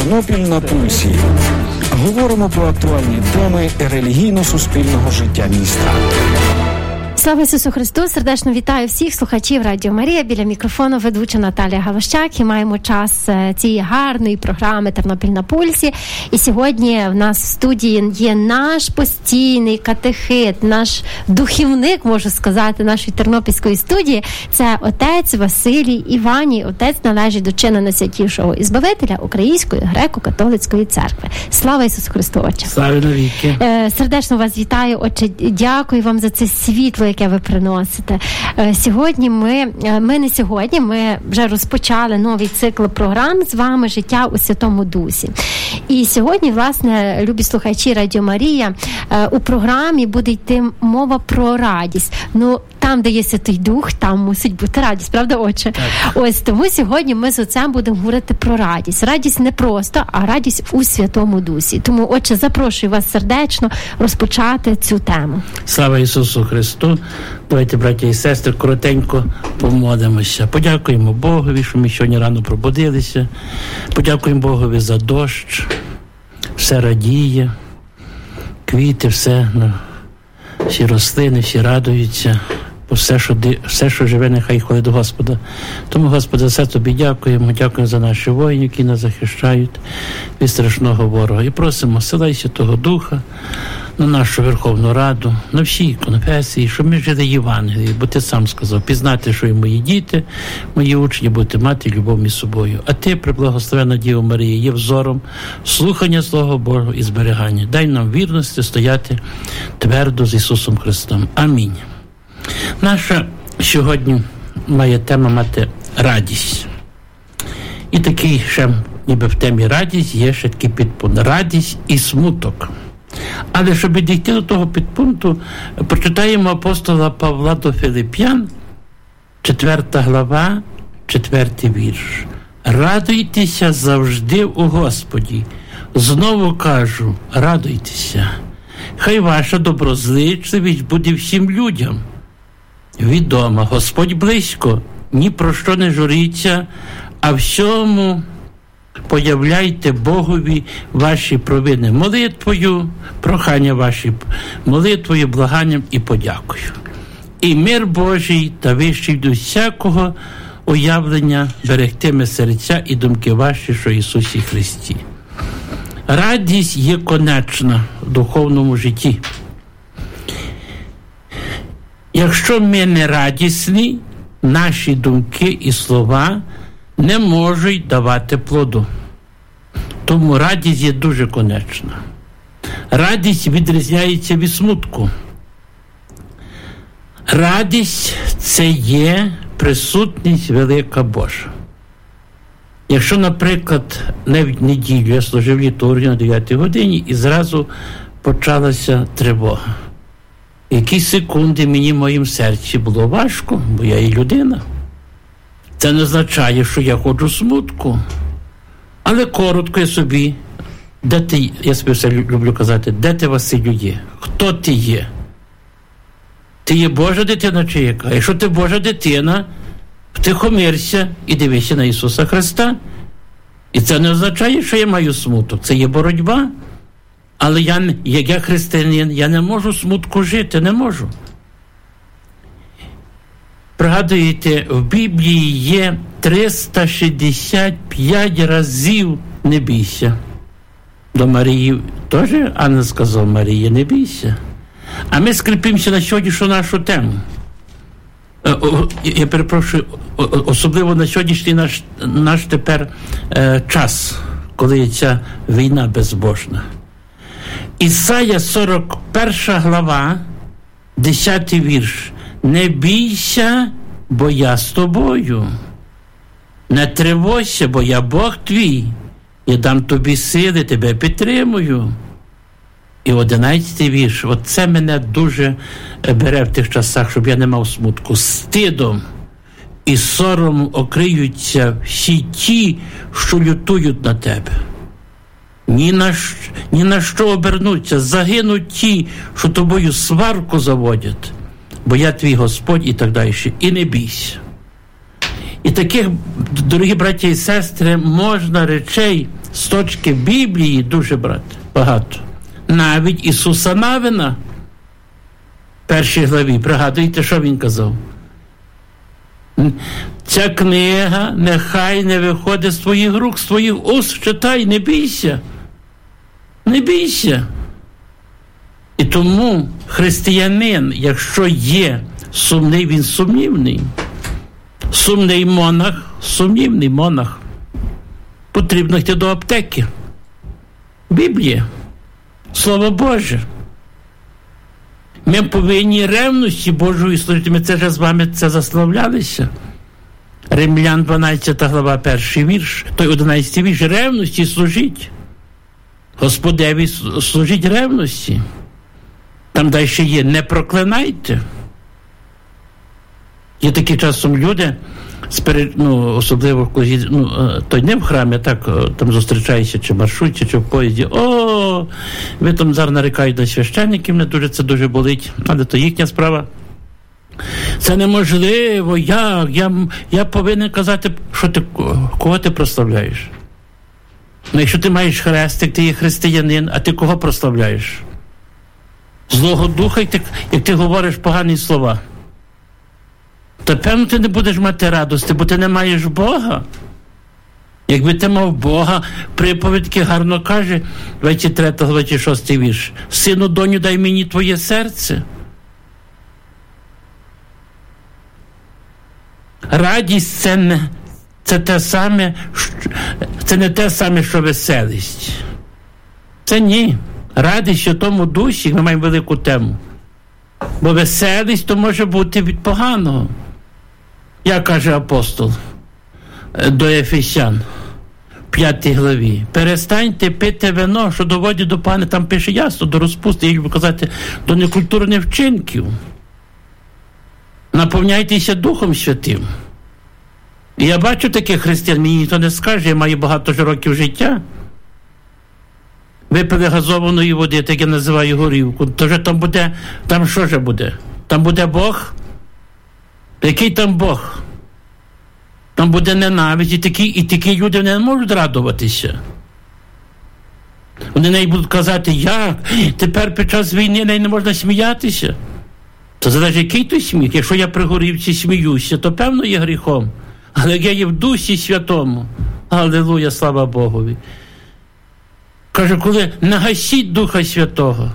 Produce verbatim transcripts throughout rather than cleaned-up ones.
Тернопіль на пульсі. Говоримо про актуальні теми релігійно-суспільного життя міста. Слава Ісусу Христу! Сердечно вітаю всіх слухачів Радіо Марія. Біля мікрофону ведуча Наталія Галощак. І маємо час цієї гарної програми «Тернопіль на пульсі». І сьогодні в нас в студії є наш постійний катехит, наш духівник, можу сказати, нашої тернопільської студії. Це отець Василій Іваній. Отець належить до чину найсвятішого Ізбавителя Української греко-католицької церкви. Слава Ісусу Христу, Отче! Слава навіки! Сердечно вас вітаю, Отче. Дякую вам за це світло, яке ви приносите. Сьогодні ми, ми не сьогодні, ми вже розпочали новий цикл програм з вами «Життя у Святому Дусі». І сьогодні, власне, любі слухачі Радіо Марія, у програмі буде йти мова про радість. Ну, там, де є Святий Дух, там мусить бути радість, правда, Отче? Так. Ось тому сьогодні ми з отцем будемо говорити про радість. Радість не просто, а радість у Святому Дусі. Тому, Отче, запрошую вас сердечно розпочати цю тему. Слава Ісусу Христу! Давайте, браті і сестри, коротенько помолимося. Подякуємо Богові, що ми сьогодні рано пробудилися. Подякуємо Богові за дощ. Все радіє, квіти, все, ну, всі рослини, всі радуються. Все що, все, що живе, нехай хвалить Господа. Тому, Господи, за все Тобі дякуємо. Дякуємо за наші воїни, які нас захищають від страшного ворога. І просимо, силай Святого Духа на нашу Верховну Раду, на всі конфесії, щоб ми жили Євангелією. Бо Ти сам сказав, пізнати, що і мої діти, мої учні, будете мати любов між собою. А Ти, преблагословенна Діва Марія, є взором слухання Слова Божого і зберігання. Дай нам вірності стояти твердо з Ісусом Христом. Амінь. Наша сьогодні має тема мати радість. І такий ще, ніби в темі радість, є ще такий підпункт. Радість і смуток. Але щоб дійти до того підпункту, прочитаємо апостола Павла до Филип'ян, четверта глава, четвертий вірш. Радуйтеся завжди у Господі. Знову кажу, радуйтеся. Хай ваша доброзичливість буде всім людям відома. Господь близько, ні про що не журіться, а всьому появляйте Богові ваші провини молитвою, прохання ваші молитвою, благанням і подякою. І мир Божий та вищий до всякого уявлення берегтиме серця і думки ваші, що Ісусі Христі. Радість є конечна в духовному житті. Якщо ми не радісні, наші думки і слова не можуть давати плоду. Тому радість є дуже конечна. Радість відрізняється від смутку. Радість – це є присутність велика Божа. Якщо, наприклад, не в неділю я служив літургію на дев'ятій годині і зразу почалася тривога. Якісь секунди мені в моїм серці було важко, бо я і людина. Це не означає, що я ходжу смутку. Але коротко я собі, де ти, я собі все люблю казати, де ти, Василю, є? Хто ти є? Ти є Божа дитина чи яка? Якщо ти Божа дитина, втихомирся і дивися на Ісуса Христа. І це не означає, що я маю смуток. Це є боротьба. Але я, як я християнин, я не можу смутку жити, не можу. Пригадуєте, в Біблії є триста шістдесят п'ять разів «не бійся». До Марії теж Анна сказав, Марія, не бійся. А ми скріпимося на сьогоднішню нашу тему. Я перепрошую, особливо на сьогоднішній наш, наш тепер е, час, коли ця війна безбожна. Ісая сорок перша глава, десятий вірш. Не бійся, бо я з тобою. Не тривожся, бо я Бог твій. Я дам тобі сили, тебе підтримую. І одинадцятий вірш. Оце мене дуже бере в тих часах, щоб я не мав смутку. Стидом і соромом окриються всі ті, що лютують на тебе. Ні на, ні на що обернуться, загинуть ті, що тобою сварку заводять, бо я твій Господь і так далі. І не бійся. І таких, дорогі браті і сестри, можна речей з точки Біблії дуже багато. Навіть Ісуса Навина, в першій главі, пригадуєте, що він казав? Ця книга нехай не виходить з твоїх рук, з твоїх уст, читай, не бійся. Не бійся. І тому християнин, якщо є сумний, він сумнівний. Сумний монах, сумнівний монах. Потрібно йти до аптеки. Біблія. Слово Боже. Ми повинні ревності Божої служити. Ми це вже з вами це заславлялися. Римлян дванадцята глава, перший вірш, той одинадцятий вірш. Ревності служіть. Господеві служіть ревності. Там далі є, не проклинайте. Є такі часом люди, ну, особливо коли, ну, той не в храмі, так, там зустрічаєшся, чи в маршруті, чи в поїзді. О, ви там зараз нарікають на священників, не дуже, це дуже болить, але то їхня справа. Це неможливо, як? Я, я повинен казати, що ти, кого ти прославляєш? Ну, якщо ти маєш хрестик, ти є християнин, а ти кого прославляєш? Злого духа, як ти, як ти говориш погані слова. То, певно, ти не будеш мати радості, бо ти не маєш Бога. Якби ти мав Бога, приповідки гарно каже, двадцять третій, двадцять шостий вірш. Сину, доню, дай мені твоє серце. Радість це не, це те саме, це не те саме, що веселість. Це ні. Радість у тому душі, ми маємо велику тему. Бо веселість то може бути від поганого. Як каже апостол до Ефесян, в п'ятій главі. Перестаньте пити вино, що доводить до пани, там пише ясно, до розпусти, як би казати, до некультурних вчинків. Наповняйтеся Духом Святим. І я бачу таких християн, мені ніхто не скаже, я маю багато ж років життя. Випили газованої води, так я називаю горівку, то вже там буде, там що ж буде? Там буде Бог? Який там Бог? Там буде ненависть, і такі, і такі люди не можуть радуватися. Вони не будуть казати, як? Тепер під час війни не можна сміятися. То залежить, який той сміх. Якщо я при горівці сміюся, то певно є гріхом. Але я є в Дусі Святому. Алілуя, слава Богові. Каже, коли нагасіть Духа Святого,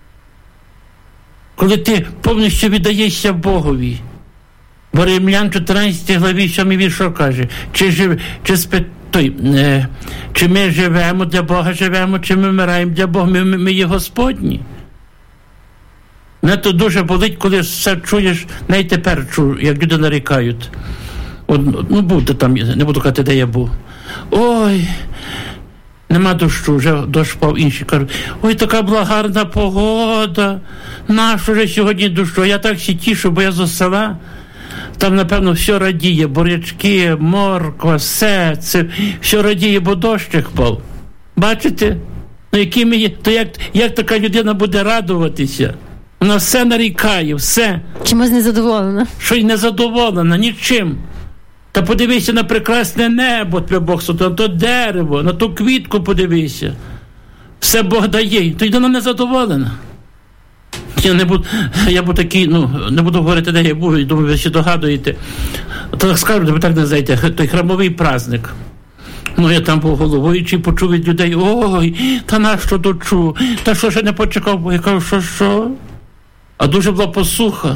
коли ти повністю віддаєшся Богові. Бо Римлян чотирнадцятій главі сьомий вірш що каже? Чи, жив, чи, спи, той, не, чи ми живемо для Бога, живемо, чи ми вмираємо для Бога, ми, ми, ми є Господні. Мене то дуже болить, коли все чуєш, навіть тепер чую, як люди нарікають. От, ну, будьте там, не буду казати, де я був. Ой, нема дощу, вже дощ впав, інші кажуть, ой, така була гарна погода, нащо вже сьогодні дощу? Я так всі тішу, бо я з села, там, напевно, все радіє, бурячки, морква, все, це, все радіє, бо дощик впав. Бачите? Ну, які ми є, то як, як така людина буде радуватися? Вона все нарікає, все. Чимось незадоволена. Що й незадоволена, нічим. Та подивися на прекрасне небо, твій Бог сотворив, на то дерево, на ту квітку подивися. Все Бог дає, то людина незадоволена. Я не буду, я буду такий, ну, не буду говорити, де я був, думаю, ви всі догадуєте. То скажу, ви так не знаєте, той храмовий праздник. Ну, я там був головуючий, почув від людей, ой, та нащо дочу, та що ще не почекав, бо я кажу, що, що? А дуже була посуха.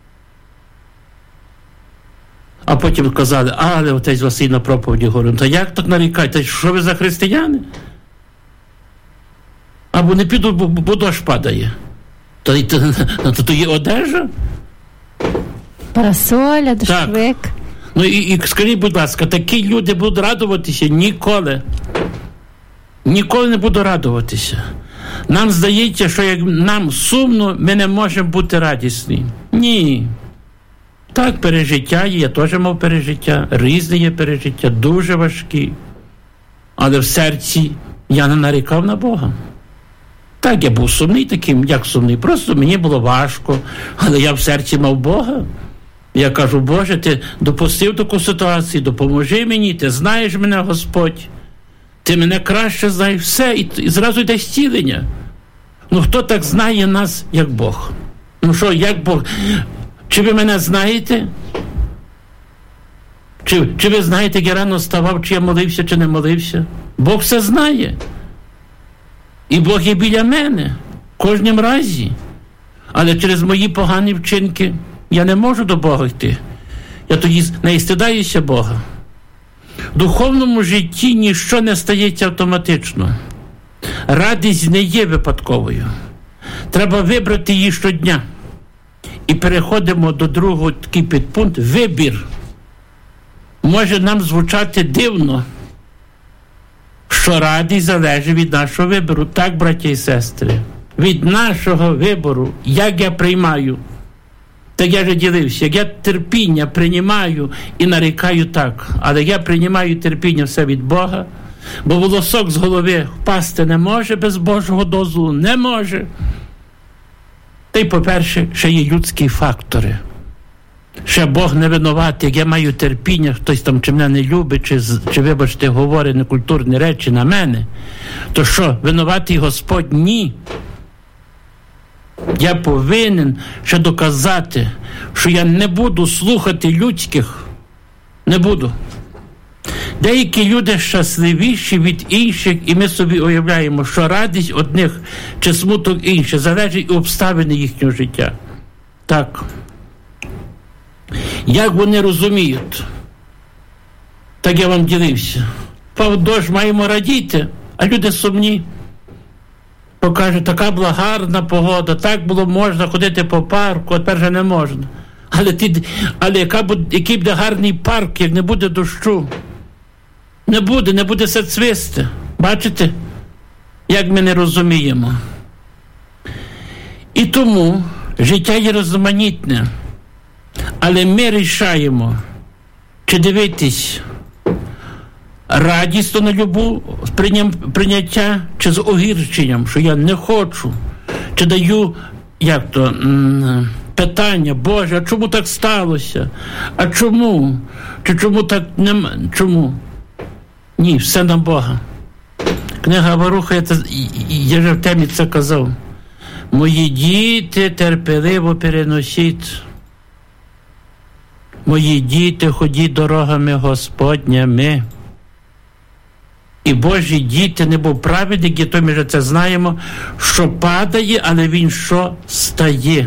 А потім казали, але отець Василь на проповіді говорив, та як так нарікаєте, що ви за християни? Або не піду, бо, бо дощ падає. То, то, то, то є одежа? Парасоля, дощовик. Так. Ну і, і скажіть, будь ласка, такі люди будуть радуватися? Ніколи. Ніколи не буду радуватися. Нам здається, що як нам сумно, ми не можемо бути радісні. Ні. Так, пережиття є, я теж мав пережиття, різні є пережиття, дуже важкі. Але в серці я не нарікав на Бога. Так, я був сумний таким, як сумний, просто мені було важко, але я в серці мав Бога. Я кажу, Боже, ти допустив таку ситуацію, допоможи мені, ти знаєш мене, Господь. Ти мене краще знаєш, все, і, і зразу йде зцілення. Ну, хто так знає нас, як Бог? Ну що, як Бог? Чи ви мене знаєте? Чи, чи ви знаєте, як я рано вставав, чи я молився, чи не молився? Бог все знає. І Бог є біля мене в кожнім разі. Але через мої погані вчинки я не можу до Бога йти. Я тоді не стидаюся Бога. В духовному житті ніщо не стається автоматично. Радість не є випадковою. Треба вибрати її щодня. І переходимо до другого такий підпункт – вибір. Може нам звучати дивно, що радість залежить від нашого вибору. Так, браті і сестри, від нашого вибору, як я приймаю. Так я вже ділився, як я терпіння приймаю і нарікаю так, але я приймаю терпіння все від Бога, бо волосок з голови впасти не може без Божого дозволу, не може. Та й, по-перше, ще є людські фактори. Ще Бог не винуватий, як я маю терпіння, хтось там чи мене не любить, чи, чи вибачте, говорить некультурні речі на мене, то що, винуватий Господь? Ні. Я повинен ще доказати, що я не буду слухати людських. Не буду. Деякі люди щасливіші від інших, і ми собі уявляємо, що радість одних чи смуток інших залежить від обставини їхнього життя. Так. Як вони розуміють? Так я вам ділився. Впав дощ, маємо радіти, а люди сумні. Покаже, така була гарна погода, так було можна ходити по парку, а тепер вже не можна. Але, ти, але яка буде, який буде гарний парк, як не буде дощу? Не буде, не буде все цвісти. Бачите, як ми не розуміємо. І тому життя є різноманітне. Але ми рішаємо, чи дивитись радісно на любов прийняття, чи з огірченням, що я не хочу, чи даю, як то, м- питання, Боже, а чому так сталося? А чому? Чи чому так нема? Чому? Ні, все на Бога. Книга Варуха, я, я вже в темі це казав. Мої діти терпеливо переносіть. Мої діти, ходіть дорогами Господнями. І Божі діти не був праведник, і то ми вже це знаємо, що падає, але він що? Стає.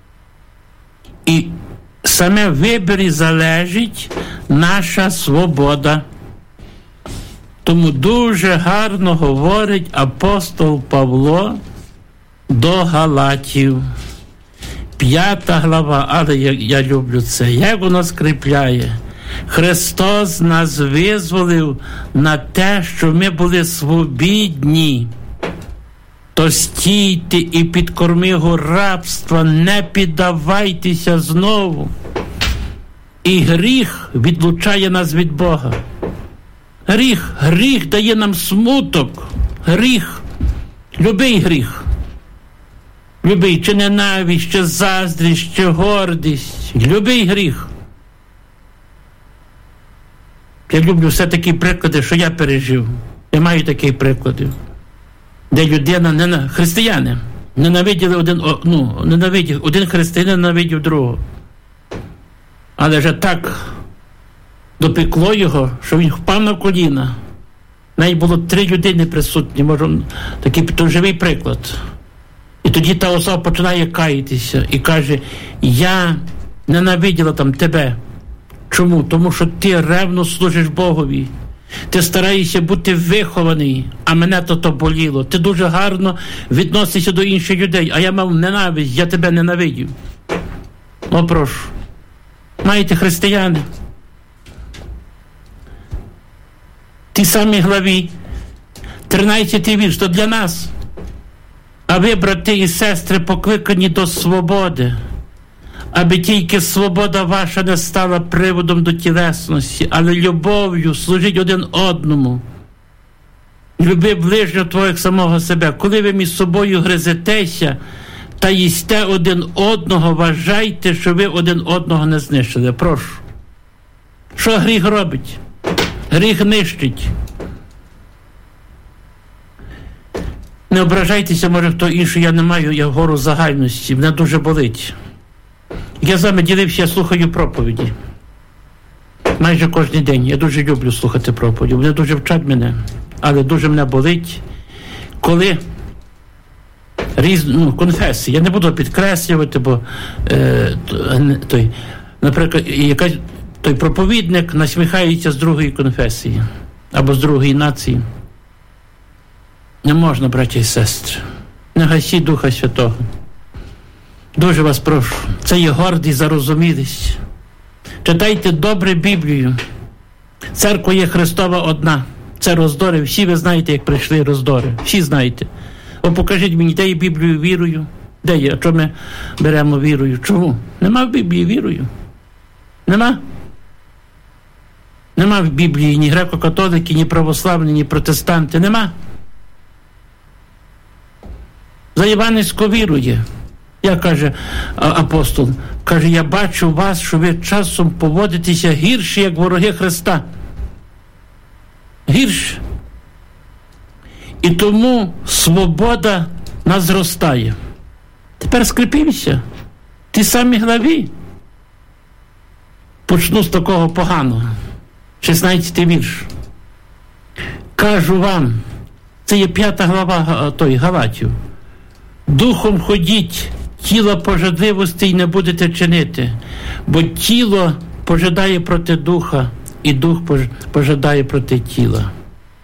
І саме в виборі залежить наша свобода. Тому дуже гарно говорить апостол Павло до Галатів. П'ята глава, але я, я люблю це. Як воно скріпляє? Христос нас визволив на те, що ми були свобідні. То стійте і під кормигу рабства, не піддавайтеся знову. І гріх відлучає нас від Бога. Гріх, гріх дає нам смуток. Гріх, любий гріх. Любий, чи ненависть, чи заздрість, чи гордість. Любий гріх. Я люблю все такі приклади, що я пережив. Я маю такі приклади. Де людина, не, християни, ненавиділи один, ну, ненавидів, один християнин ненавидів другого. Але вже так допекло його, що він впав на коліна. Навіть було три людини присутні, може, такий то живий приклад. І тоді та особа починає каятися і каже, я ненавиділа там тебе. Чому? Тому що ти ревно служиш Богові. Ти стараєшся бути вихований, а мене то то боліло. Ти дуже гарно відносишся до інших людей, а я мав ненависть, я тебе ненавидів. Ну, прошу. Маєте християни? Ті самі главі, тринадцятий вірш, то для нас. А ви, брати і сестри, покликані до свободи, аби тільки свобода ваша не стала приводом до тілесності, але любов'ю служіть один одному. Люби ближнього твого як самого себе. Коли ви між собою гризетеся та їсте один одного, вважайте, що ви один одного не знищили. Прошу. Що гріх робить? Гріх нищить. Не ображайтеся, може, хто інший, я не маю, я гору загальності, мене дуже болить. Я з вами ділився, я слухаю проповіді. Майже кожен день. Я дуже люблю слухати проповіді. Вони дуже вчать мене. Але дуже мене болить, коли різ, ну, конфесії. Я не буду підкреслювати, бо е, той, наприклад, якась, той проповідник насміхається з другої конфесії або з другої нації. Не можна, браті і сестри. Не гасіть Духа Святого. Дуже вас прошу. Це є гордість, зарозумілість. Читайте добре Біблію. Церква є Христова одна. Це роздори. Всі ви знаєте, як прийшли роздори. Всі знаєте. О, покажіть мені, де є Біблію вірою? Де є? А чому ми беремо вірою? Чому? Нема в Біблії вірою. Нема. Нема в Біблії ні греко-католики, ні православні, ні протестанти. Нема. За Євангельську вірує. Я, каже апостол, каже, я бачу вас, що ви часом поводитеся гірше, як вороги Христа. Гірше. І тому свобода нас зростає. Тепер скріпімося. Ті самі главі. Почну з такого поганого. шістнадцятий вірш. Кажу вам, це є п'ята глава той, Галатів. Духом ходіть, тіла пожадливостей не будете чинити, бо тіло пожадає проти духа, і дух пожадає проти тіла.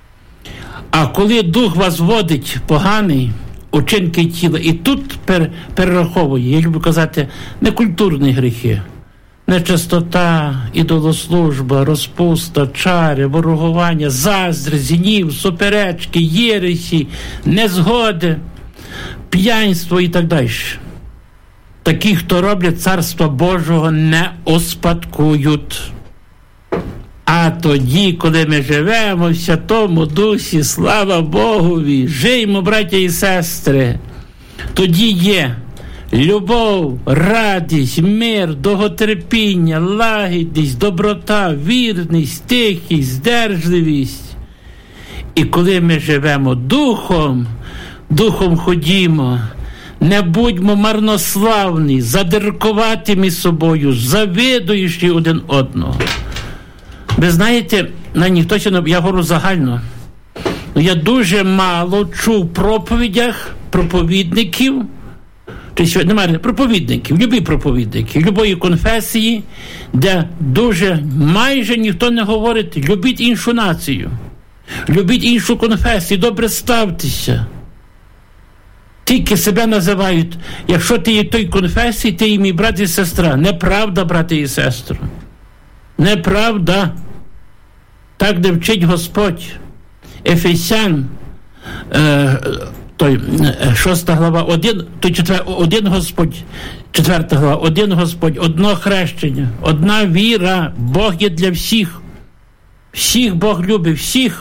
А коли дух вас водить поганий, учинки тіла, і тут пер, перераховує, я люблю казати, некультурні гріхи, нечистота, ідолослужба, розпуста, чари, ворогування, заздрість, гнів, суперечки, єресі, незгоди, п'янство і так далі. Такі, хто роблять Царства Божого, не успадкують. А тоді, коли ми живемо в Святому Дусі, слава Богові, жиймо, браття і сестри, тоді є любов, радість, мир, довготерпіння, лагідність, доброта, вірність, тихість, здержливість. І коли ми живемо духом, духом ходімо, не будьмо марнославні, задиркуваті між собою, завидуючи один одного. Ви знаєте, на ніхто ще не... Я говорю загально. Я дуже мало чув в проповідях проповідників, чи немає проповідників, любі проповідники, любої конфесії, де дуже майже ніхто не говорить, любіть іншу націю, любіть іншу конфесію, добре ставтеся. Тільки себе називають, якщо ти є той конфесії, ти є мій брат і сестра. Неправда, брати і сестри. Неправда. Так не вчить Господь. Ефесян, е, той, шоста глава, один, той четвер, один Господь, четверта глава, один Господь, одно хрещення, одна віра, Бог є для всіх. Всіх Бог любить, всіх.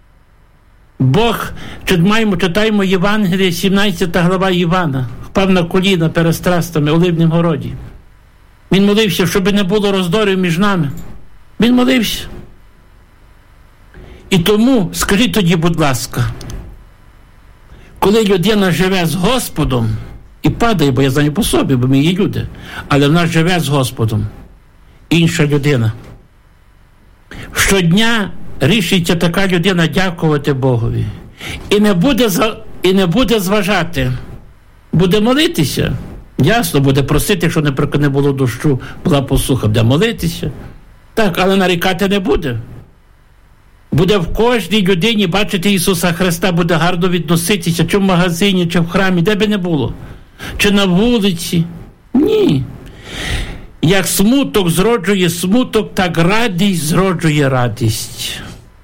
Бог, маємо, читаємо Євангеліє, сімнадцята глава Івана, впав на коліна перед страстами в Оливнім городі. Він молився, щоб не було роздорів між нами. Він молився. І тому, скажіть тоді, будь ласка, коли людина живе з Господом і падає, бо я знаю по собі, бо ми є люди, але вона живе з Господом, інша людина. Щодня рішиться така людина дякувати Богові. І не буде, і не буде зважати. Буде молитися. Ясно, буде просити, якщо не було дощу, була посуха, буде молитися. Так, але нарікати не буде. Буде в кожній людині бачити Ісуса Христа, буде гарно відноситися, чи в магазині, чи в храмі, де би не було. Чи на вулиці. Ні. Як смуток зроджує смуток, так радість зроджує радість.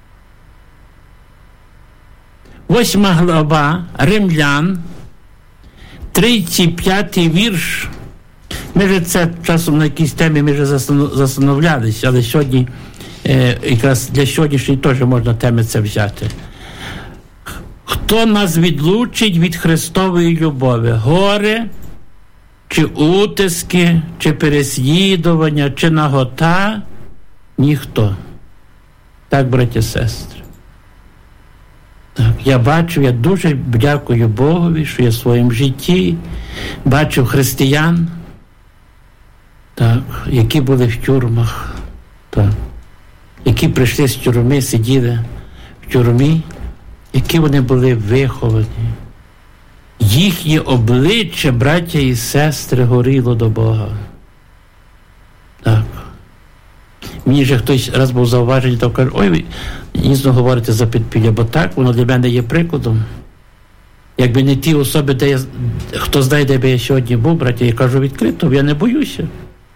Восьма глава Римлян, тридцять п'ятий вірш. Ми вже це часом на якійсь темі ми вже застановлялися, але сьогодні, е, якраз для сьогоднішньої теж можна теми це взяти. Хто нас відлучить від Христової любові? Горе, чи утиски, чи переслідування, чи нагота? Ніхто. Так, браті і сестри. Так, я бачив, я дуже дякую Богові, що я в своєму житті бачив християн, так, які були в тюрмах, так, які прийшли з тюрми, сиділи в тюрмі, які вони були виховані. Їхнє обличчя, браття і сестри, горіло до Бога. Так. Мені же хтось раз був зауважений, то каже, ой, ви нісно говорите за підпілля, бо так, воно для мене є прикладом. Якби не ті особи, де я, хто знає, де би я сьогодні був, браття, я кажу відкрито, я не боюся.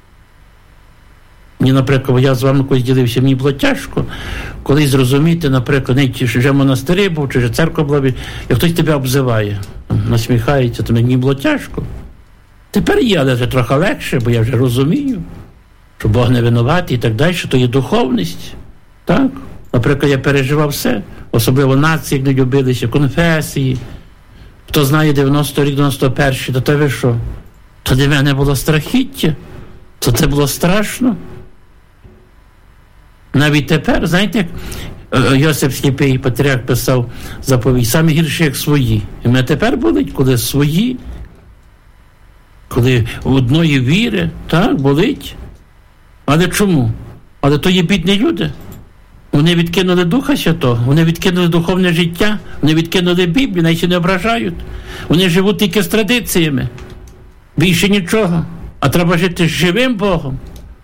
Мені, наприклад, я з вами колись ділився, мені було тяжко, коли зрозуміти, наприклад, не ті, що вже монастирі був, чи вже церква була, як хтось тебе обзиває, насміхається, то мені було тяжко. Тепер є, але вже трохи легше, бо я вже розумію, що Бог не винуватий і так далі, що то є духовність. Так? Наприклад, я переживав все, особливо нації, як не любилися, конфесії. Хто знає дев'яносто рік, дев'яносто перший, то те ви що? То для мене було страхіття, то це було страшно. Навіть тепер, знаєте, як Йосип Сліпий, патріарх, писав заповідь, самі гірші, як свої. І мене тепер болить, коли свої, коли одної віри, так, болить. Але чому? Але то є бідні люди. Вони відкинули Духа Святого, вони відкинули духовне життя, вони відкинули Біблію, навіть не ображають. Вони живуть тільки з традиціями. Більше нічого. А треба жити з живим Богом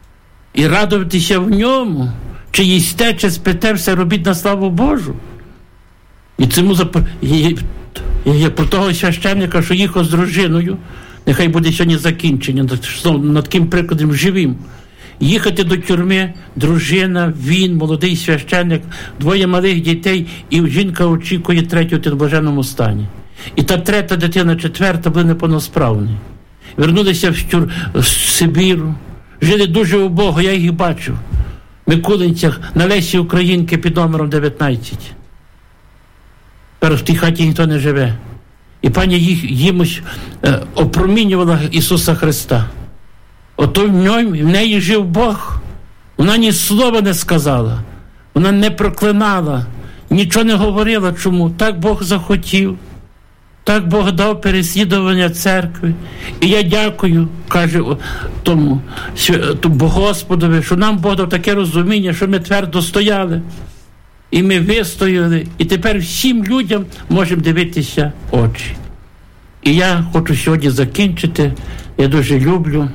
і радуватися в ньому. Чи їсте, чи спите, все робіть на славу Божу. І цьому зап... є, є про того священника, що їхав з дружиною, нехай буде сьогодні закінчення, над таким прикладом живим. Їхати до тюрми, дружина, він, молодий священник, двоє малих дітей, і жінка очікує третю в блаженному стані. І та третя дитина, четверта, були неповносправні. Вернулися в, тюр... в Сибіру, жили дуже убого, я їх бачив. В Микулинцях, на Лесі Українки під номером дев'ятнадцять. Тепер в тій хаті ніхто не живе. І пані їх їмось е, опромінювала Ісуса Христа. Ото в ньому, в неї жив Бог. Вона ні слова не сказала. Вона не проклинала, нічого не говорила. Чому? Так Бог захотів. Так Бог дав переслідування церкви. І я дякую, каже тому, тому Господові, що нам Бог дав таке розуміння, що ми твердо стояли. І ми вистояли. І тепер всім людям можемо дивитися очі. І я хочу сьогодні закінчити. Я дуже люблю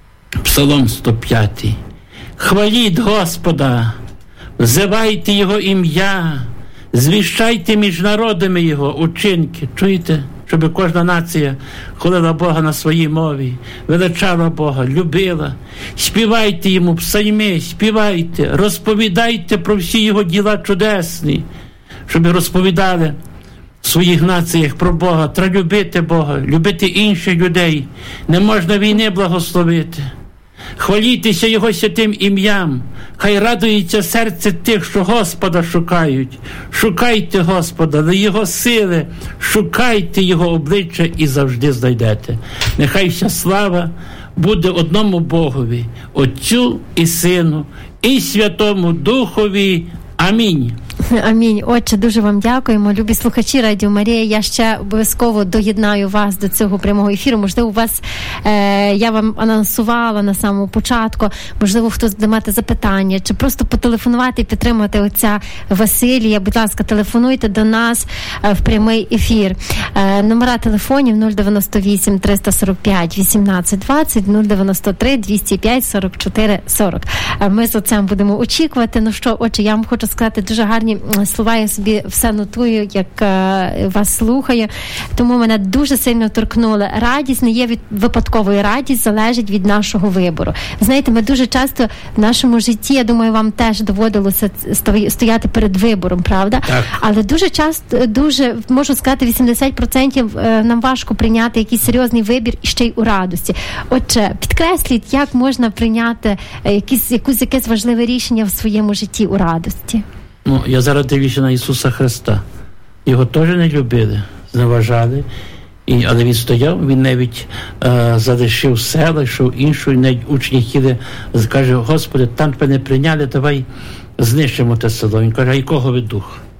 Псалом сто п'ятий. Хваліть Господа, взивайте Його ім'я, звіщайте між народами Його учинки. Чуєте? Щоб кожна нація хвалила Бога на своїй мові, величала Бога, любила. Співайте Йому псальми, співайте, розповідайте про всі Його діла чудесні, щоб розповідали в своїх націях про Бога. Треба любити Бога, любити інших людей. Не можна війни благословити. Хвалітеся Його святим ім'ям. Хай радується серце тих, що Господа шукають. Шукайте Господа, на Його сили, шукайте Його обличчя і завжди знайдете. Нехай вся слава буде одному Богові, Отцю і Сину, і Святому Духові. Амінь. Амінь. Отче, дуже вам дякуємо. Любі слухачі Радіо Марія, я ще обов'язково доєднаю вас до цього прямого ефіру. Можливо, у вас, е, я вам анонсувала на самому початку, можливо, хтось буде мати запитання, чи просто потелефонувати і підтримати отця Василія. Будь ласка, телефонуйте до нас е, в прямий ефір. Е, номера телефонів нуль дев'яносто вісім триста сорок п'ять вісімнадцять двадцять, нуль дев'яносто три двісті п'ять сорок чотири сорок. Е, ми з отцем будемо очікувати. Ну що, отче, я вам хочу сказати дуже гарні слова, я собі все нотую, як е, вас слухаю, тому мене дуже сильно торкнуло. Радість не є від випадкової, радість залежить від нашого вибору. Знаєте, ми дуже часто в нашому житті, я думаю, вам теж доводилося стояти перед вибором, правда? Так. Але дуже часто, дуже, можу сказати, вісімдесят відсотків нам важко прийняти якийсь серйозний вибір і ще й у радості. Отже, підкресліть, як можна прийняти якісь, якусь, якесь важливе рішення в своєму житті у радості? Ну, я зараз дивлюся на Ісуса Христа. Його теж не любили, зневажали. І, але він стояв, він навіть е, залишив села, йшов іншою, навіть учні хотіли, каже, Господи, там тебе не прийняли, давай знищимо те село. Він каже, а якого ви дух?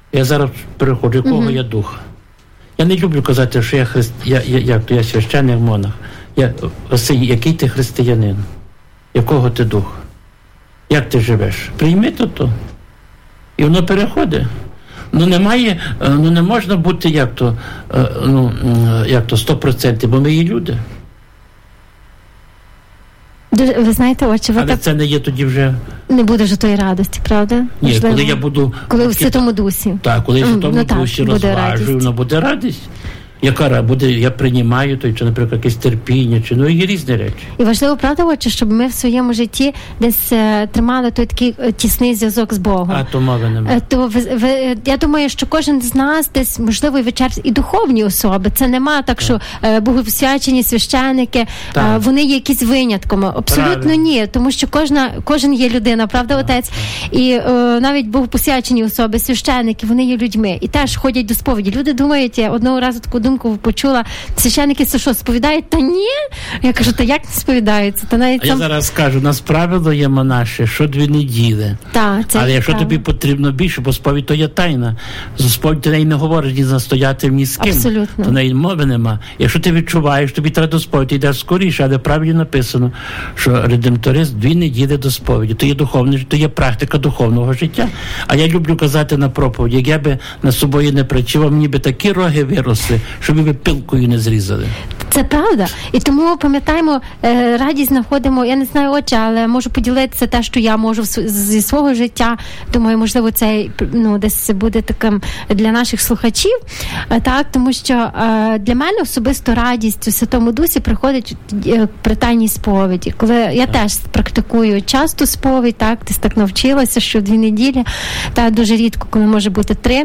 Я зараз переходжу, якого uh-huh. я духа. Я не люблю казати, що я христ... я, я, як то я священник монах. Я, Василь, який ти християнин? Якого ти духа? Як ти живеш? Прийми то то. І воно переходить. Ну немає, ну не можна бути як то, ну, як то сто відсотків, бо ми є люди. Ви знаєте, отче, ви але так... це не є тоді вже... Не буде вже тої радості, правда? Ні, можливо, коли я буду... Коли в Святому Дусі. Так, коли я в Святому mm, ну, Дусі розважую, воно буде радість. Яка буде, я приймаю той, чи, наприклад, якесь терпіння, чи, ну, є різні речі. І важливо, правда, отче, щоб ми в своєму житті десь е, тримали той такий е, тісний зв'язок з Богом. А то мови немає. Е, то, ви, ви, я думаю, що кожен з нас десь, можливо, і вечерці, і духовні особи. Це нема так, так. що е, богосвячені священики, е, вони є якісь винятками. Абсолютно правильно. Ні, тому що кожна, кожен є людина, правда, так, отець? Так. І е, навіть богопосвячені особи, священики, вони є людьми. І теж ходять до сповіді. Люди думають, я одного разу таку думку почула, священники це що, сповідають? Та ні. Я кажу, та як не сповідаються? Та навіть а сам... Я зараз скажу, у нас правило є монаше, що дві неділі. Так, це але якщо правильно. Тобі потрібно більше, бо сповідь то є тайна. За сповідь ти неї не говориш, ні настояти ні з ким. Абсолютно. То неї мови нема. Якщо ти відчуваєш, тобі треба до сповіді, йдеш скоріше, але правильно написано, що редемторист дві неділі до сповіді. То є духовне, то є практика духовного життя. А я люблю казати на проповіді, як я би на собою не працював, мені би такі роги виросли, щоб ви пилкою не зрізали. Це правда. І тому, пам'ятаємо, радість знаходимо, я не знаю, отче, але можу поділитися те, що я можу зі свого життя. Думаю, можливо, це, ну, десь буде таким для наших слухачів. Так, тому що для мене особисто радість у Святому Дусі приходить при тайній сповіді. Коли я так. теж практикую часто сповідь, так, десь так навчилася, що дві неділі, та дуже рідко, коли може бути три.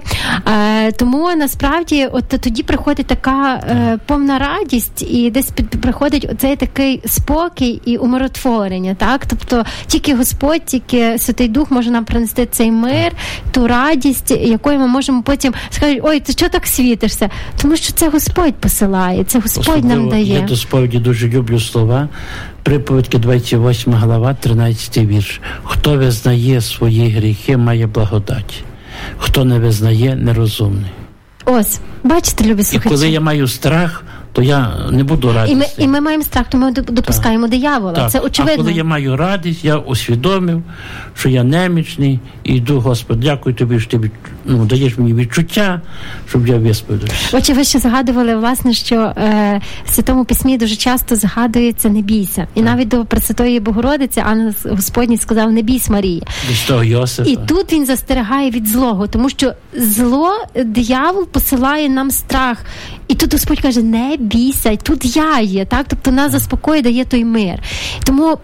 Тому, насправді, от тоді приходить така е, повна радість, і десь під, приходить оцей такий спокій і умиротворення, так? Тобто тільки Господь, тільки Святий Дух може нам принести цей мир, ту радість, якою ми можемо потім сказати, ой, ти чого так світишся? Тому що це Господь посилає, це Господь особливо нам дає. Я до сповіді дуже люблю слова. Приповідки двадцять восьма глава, тринадцятий вірш. Хто визнає свої гріхи, має благодать. Хто не визнає, нерозумний. Ось, бачите, любі слухачі. І коли я маю страх, то я не буду радісти. І ми, і ми маємо страх, то ми допускаємо так. диявола. Так. Це очевидно. А коли я маю радість, я усвідомив, що я немічний, і йду, Господи, дякую тобі, що ти, ну, даєш мені відчуття, щоб я висповідався. Отже, ви ще згадували, власне, що е, в Святому Письмі дуже часто згадується «не бійся». І так. навіть до Пресвятої Богородиці ангел Господній сказав «не бійся, Марія». До Йосифа. І тут він застерігає від злого, тому що зло, диявол посилає нам страх. І тут Господь каже, не бійся, тут я є, так? Тобто нас заспокоює, дає той мир. Тому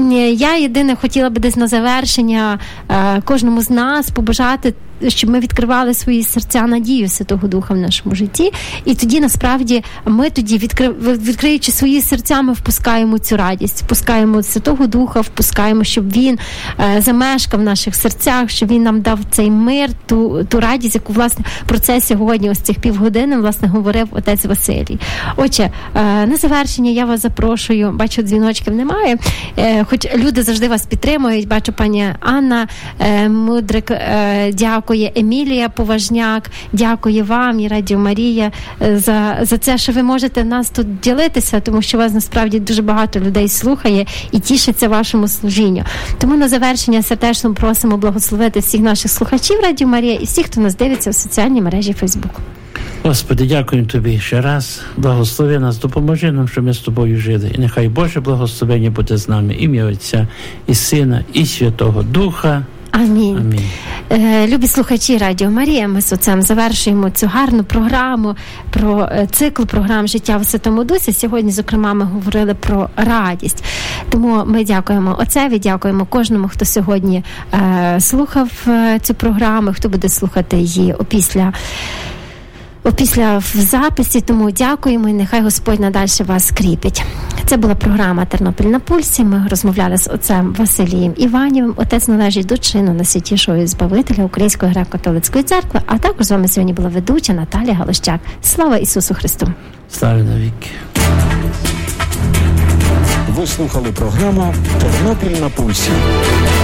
я єдине хотіла би десь на завершення е, кожному з нас побажати, щоб ми відкривали свої серця надію Святого Духа в нашому житті. І тоді, насправді, ми тоді, відкри... відкриючи свої серця, ми впускаємо цю радість, впускаємо Святого Духа, впускаємо, щоб Він е, замешкав в наших серцях, щоб Він нам дав цей мир, ту, ту радість, яку, власне, про це сьогодні, ось цих півгодини, власне, говорив отець Василій. Отже, е, на завершення я вас запрошую, бачу, дзвіночків немає, е, хоч люди завжди вас підтримують, бачу, пані Анна е, Мудрик, е, дякую. Дякує Емілія Поважняк, дякую вам і Радіо Марія за, за це, що ви можете нас тут ділитися, тому що вас насправді дуже багато людей слухає і тішиться вашому служінню. Тому на завершення сердечно просимо благословити всіх наших слухачів Радіо Марія і всіх, хто нас дивиться в соціальній мережі Фейсбук. Господи, дякую Тобі ще раз. Благослови нас, допоможи нам, щоб ми з Тобою жили. І нехай Боже благословення буде з нами. Ім'я Отця і Сина, і Святого Духа. Амінь. Амінь. Е, любі слухачі Радіо Марія, ми з отцем завершуємо цю гарну програму про е, цикл програм «Життя в Святому Дусі». Сьогодні, зокрема, ми говорили про радість. Тому ми дякуємо отцеві, дякуємо кожному, хто сьогодні е, слухав е, цю програму, хто буде слухати її опісля Опісля в записі, тому дякуємо і нехай Господь надальше вас кріпить. Це була програма «Тернопіль на пульсі». Ми розмовляли з отцем Василієм Іванівим. Отець належить до чину Найсвятішого Збавителя Української греко-католицької церкви, а також з вами сьогодні була ведуча Наталія Галущак. Слава Ісусу Христу! Слава навіки! Ви слухали програму «Тернопіль на пульсі».